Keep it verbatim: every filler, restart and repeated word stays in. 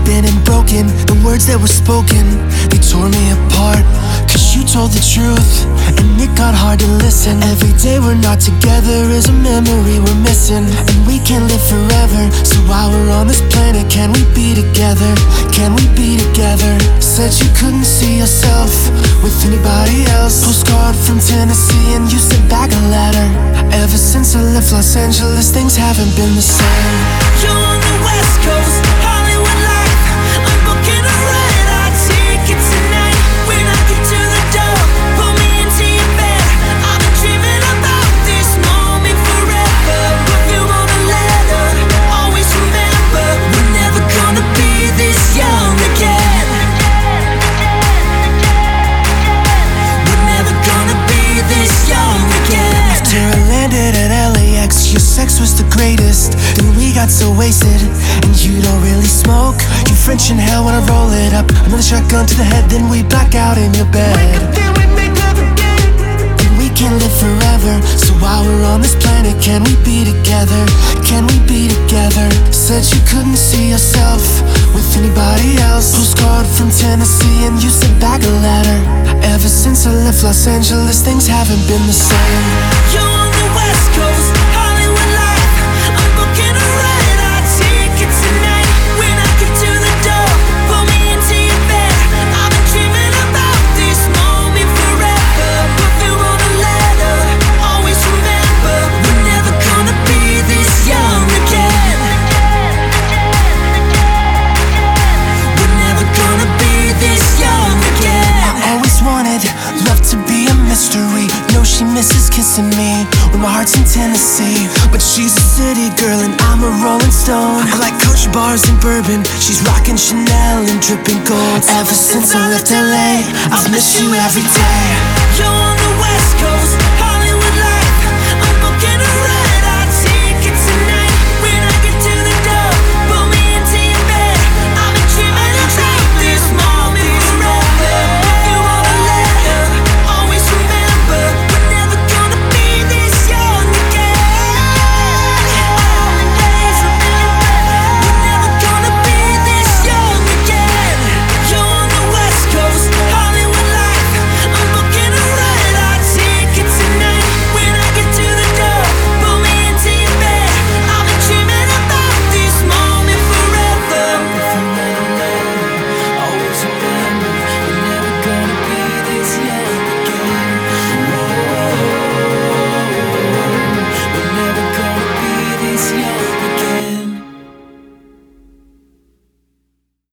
been and broken. The words that were spoken, they tore me apart. Cause you told the truth, and it got hard to listen. Every day we're not together is a memory we're missing. And we can't live forever, so while we're on this planet, can we be together? Can we be together? Said you couldn't see yourself with anybody else. Postcard from Tennessee and you sent back a letter. Ever since I left Los Angeles, things haven't been the same. You're on the West Coast, Hollywood life. I'm booking a red-eye ticket tonight. When I get to the door, pull me into your bed. I've been dreaming about this moment forever. Put you on a letter, always remember, we're never gonna be this young again. We're never gonna be this young again. After I landed at L A X, your sex was the greatest. Then we got so wasted, and you don't really smoke. You French inhale when I roll it up. Another shotgun to the head, then we black out in your bed. Wake up, then we make love again. And we can't live forever, so while we're on this planet, can we be together? Can we be together? Said you couldn't see yourself with anybody else. Postcard from Tennessee and you sent back a letter. Ever since I left Los Angeles, things haven't been the same. You're on the West Coast, Hollywood life. I'm booking a red-eye ticket tonight. When I get to the door, pull me into your bed. I've been dreaming about this moment forever. Put you on a letter, always remember, we're never gonna be this young again. We're never gonna be this young again. I always wanted love to be a mystery. No, she misses kissing me when my heart's in Tennessee. But she's a city girl and I'm a Rolling Stone. I like Coach bars and bourbon, she's rocking Chanel and dripping gold. Ever since I left L A, I've missed you every day.